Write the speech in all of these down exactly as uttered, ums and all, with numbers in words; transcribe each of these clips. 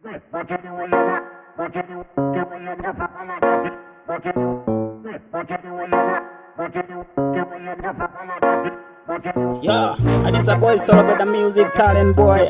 Yeah, and this a boy celebrate the music talent boy.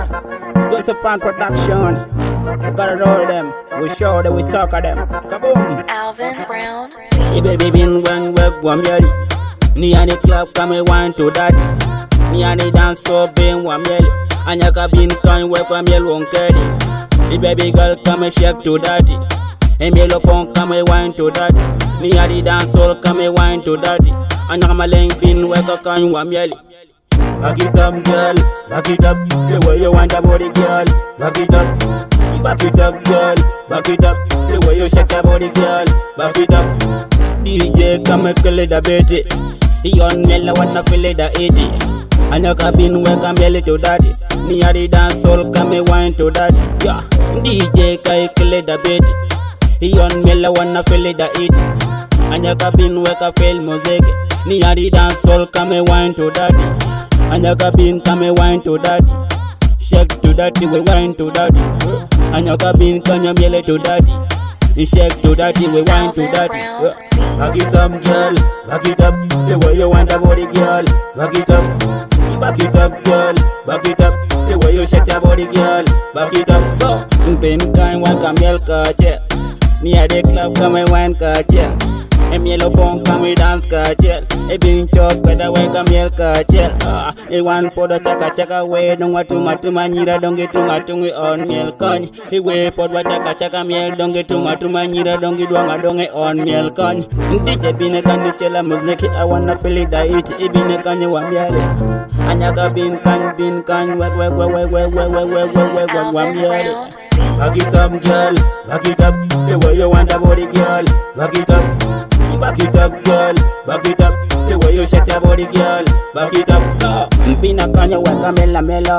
Joseph Fan Production. We gotta roll them. We show them, we talk at them. Kaboom! Alvin Brown. Hey baby, been one web one yelly. Ni and the club come and wine to that. Ni and the dance so been one yelly. And you can be kind web one yellow won't carry. The baby girl come and shake to that. Hey mellow punk come and wine to that. Ni and the dance soul come and wine to that. And I'm a link pin where I can one yelly. Back it up, girl, back it up, the way you want the body, girl. Back it up, back it up, girl. Back it up, the way you shake your body, girl. Back it up. D J come and kill it a bit. He on me, I wanna feel it a eighty. And you can be where come belly to daddy. Me a the dance soul come and wine to daddy. Yeah, D J can kill it a bit. He on me, I wanna feel it a eighty. And you can be where come feel music. Me a the dance soul come and wine to daddy. And you can be come and wine to daddy. Shake to daddy, we wine to daddy. And you can be come and belly to daddy. You shake to daddy, we wine to daddy. Back it up, girl, back it up, the way you want the body, girl. Back it up, back it up, girl, back it up, the way you shake your body, girl. Back it up, so. Pin kind one come yell catch it. Me at the club come and wine catch it. A yellow punk come and dance catch it. A bean chop with the way come yell catch it. Ah, a one for the chaka chaka way. Don't want too much to manira, don't get too much to me on milk con. He way for the chaka chaka meal, don't get too much to manira, don't get one, I don't get on milk con. D J been a candy chilla music, I wanna feel it, I eat it, been a candy one yellow. And you got been can, been can, wag, wag, wag, wag, wag, wag, wag, wag, wag, wag, one yellow. Back it up, girl, back it up, the way you want the body, girl. Back it up, back it up, girl, back it up, the way you shake your body, girl. Back it up, so. Mpina kanya weka mela mela,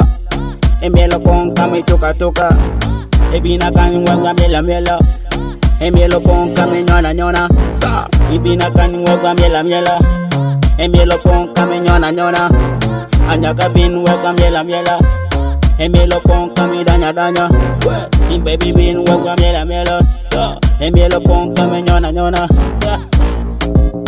e melo pon kame toka toka. E bina kanya weka mela mela, e melo pon kame nyona nyona. So. E bina kanya weka mela mela, e melo pon kame nyona nyona. Anyaka bin weka mela mela. Hey melo pon kami danya danya. Hey baby bin wagwa mela mela. So hey melo pon kami nyona nyona.